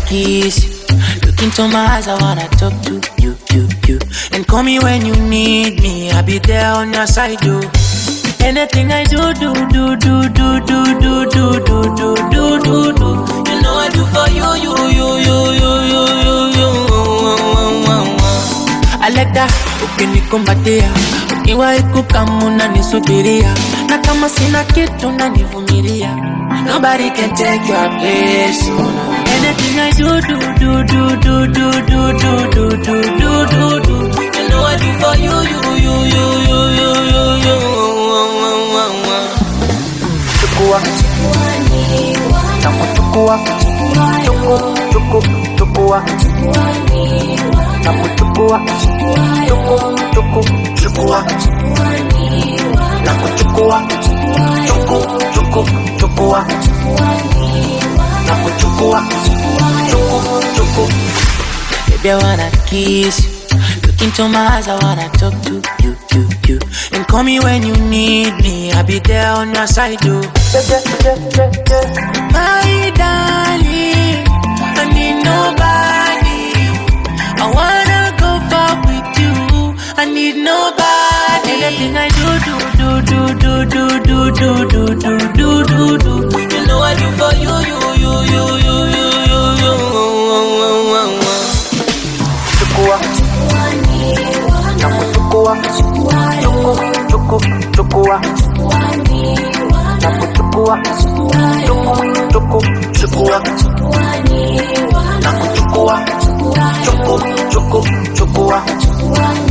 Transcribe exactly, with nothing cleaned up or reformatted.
kiss you. Look into my eyes, I wanna talk to you, you, you. And call me when you need me, I'll be there on your side, you. Anything I do, do, do, do, do, do, do, do, do, do, do, do, do. You know I do for you, you, you, you, you, you, you, you. I like that, ukinikumbatia, ukiwa ikukamu na nisubiria, na kama sina kitu na nivumilia. Nobody can take your place, you know. Anything I do, do, do, do, do, do, do, do, do, do, do, do, do. You know I do for you, you, you, you, you, you, you, you. Chukua, nakuchukua, chuku, chuku, chukua, nakuchukua, chuku, chuku, chukua, nakuchukua, chuku, chuku, chukua, nakuchukua, chuku, chuku. Baby, I wanna kiss you. Look into my eyes, I wanna talk to you, you, you. And call me when you need me, I'll be there on your side, you. My darling, I need nobody. I wanna go far with you. I need nobody. Anything I do, do, do, do, do, do, do, do, do, do, do, do. You know I do for you, you, you, you, you, you, you, you. Chukua, nakuchukua, chuku, chuku, chukua, nakuchukua, chuku, chuku, chukua, nakuchukua, chuku, chuku, chukua.